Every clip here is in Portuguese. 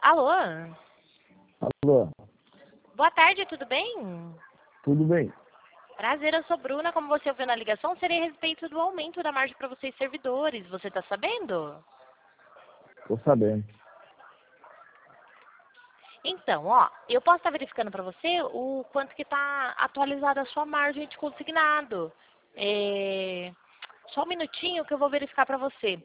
Alô? Alô, Boa tarde, tudo bem? tudo bem? Prazer, eu sou Bruna. Como você ouviu na ligação, seria a respeito do aumento da margem para vocês servidores. Você tá sabendo? Tô sabendo. Então, ó, eu posso estar verificando para você o quanto que tá atualizada a sua margem de consignado. Só um minutinho que eu vou verificar para você.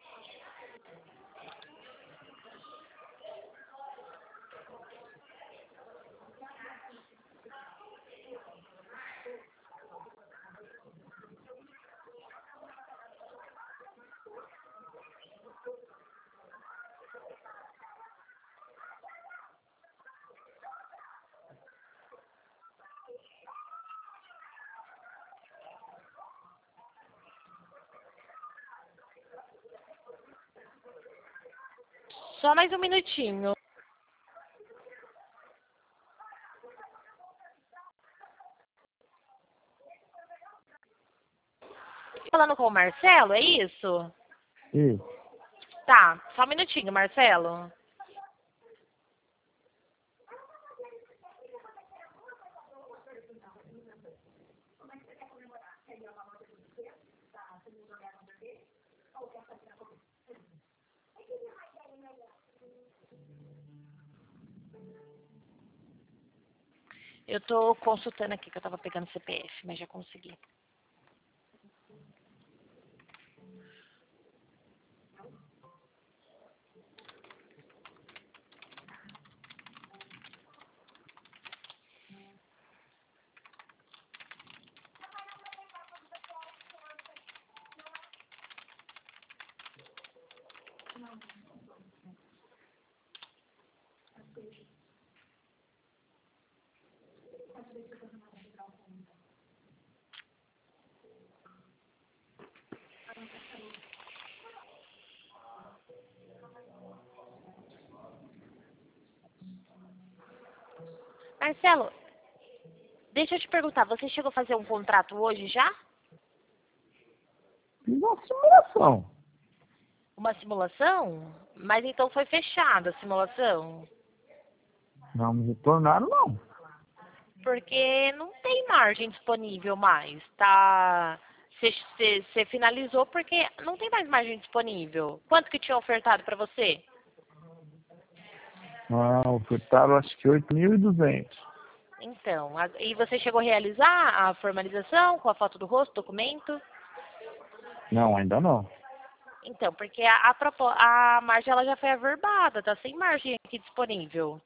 Só mais um minutinho. Falando com o Marcelo, é isso? E Tá, só um minutinho, Marcelo. Eu tô consultando aqui, que eu tava pegando CPF, mas já consegui. Marcelo, deixa eu te perguntar, você chegou a fazer um contrato hoje já? fiz uma simulação. Uma simulação? Mas então foi fechada a simulação? Não me retornaram, não. Porque não tem margem disponível mais, tá? Você finalizou porque não tem mais margem disponível. Quanto que tinha ofertado para você? Ah, ofertaram acho que 8.200. Então, e você chegou a realizar a formalização com a foto do rosto, documento? Não, ainda não. Então, porque a margem ela já foi averbada, tá sem margem aqui disponível.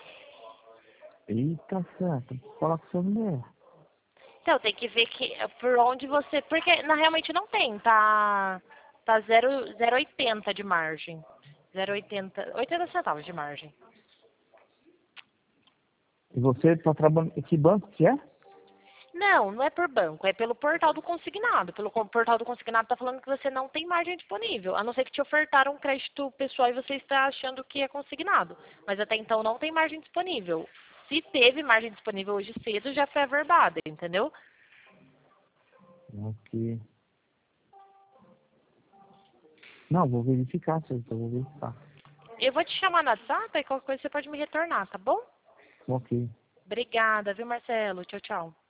Eita, certo. Vou falar com sua mulher. Então, tem que ver que por onde você. Porque realmente não tem, tá 0,80 de margem. 80 centavos de margem. E você tá trabalhando... Que banco que é? Não, não é por banco, é pelo portal do consignado. Pelo portal do consignado tá falando que você não tem margem disponível, a não ser que te ofertaram um crédito pessoal e você está achando que é consignado. Mas até então não tem margem disponível. Se teve margem disponível hoje cedo, já foi averbada, entendeu? Ok. Não, vou verificar, senhor. Vou verificar. Eu vou te chamar no WhatsApp e qualquer coisa você pode me retornar, tá bom? Ok. Obrigada, viu, Marcelo? Tchau, tchau.